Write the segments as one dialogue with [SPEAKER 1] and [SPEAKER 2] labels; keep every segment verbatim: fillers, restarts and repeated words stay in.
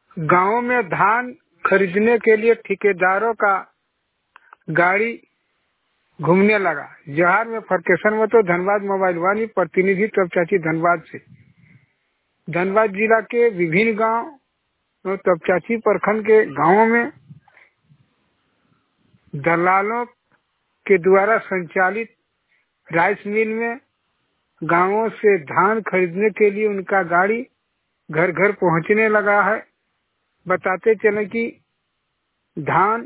[SPEAKER 1] गांवों में धान खरीदने के लिए ठेकेदारों का गाड़ी घूमने लगा। जहार में फरकेशन में तो धनबाद मोबाइल वानी प्रतिनिधि तपचाची धनबाद से। धनबाद जिला के विभिन्न गांव और तपचाची प्रखंड के गांवों में दलालों के द्वारा संचालित राइस मिल में गांवों से धान खरीदने के लिए उनका गाड़ी घर घर पहुंचने लगा है। बताते चले कि धान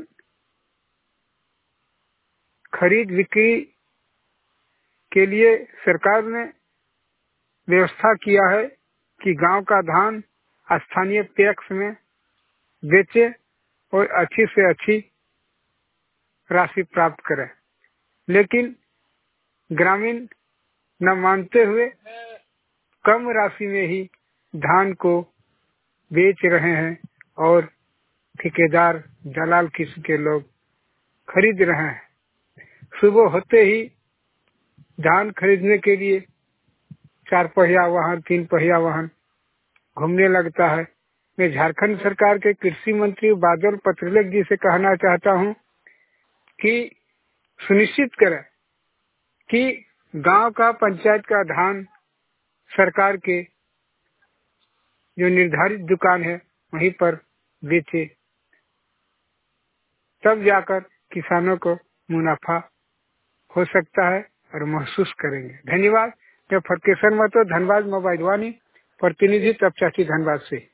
[SPEAKER 1] खरीद बिक्री के लिए सरकार ने व्यवस्था किया है कि गांव का धान स्थानीय पैक्स में बेचे और अच्छी से अच्छी राशि प्राप्त करें, लेकिन ग्रामीण न मानते हुए कम राशि में ही धान को बेच रहे हैं और ठेकेदार दलाल किस्म के लोग खरीद रहे हैं। सुबह होते ही धान खरीदने के लिए चार पहिया वाहन तीन पहिया वाहन घूमने लगता है। मैं झारखंड सरकार के कृषि मंत्री बादल पत्रलेख जी से कहना चाहता हूं कि सुनिश्चित करें कि गांव का पंचायत का धान सरकार के जो निर्धारित दुकान है वहीं पर बेचे, तब जाकर किसानों को मुनाफा हो सकता है और महसूस करेंगे। धन्यवाद। मैं फरकेशन में तो धनबाद मोबाइल वानी प्रतिनिधि तपचाची धनबाद से।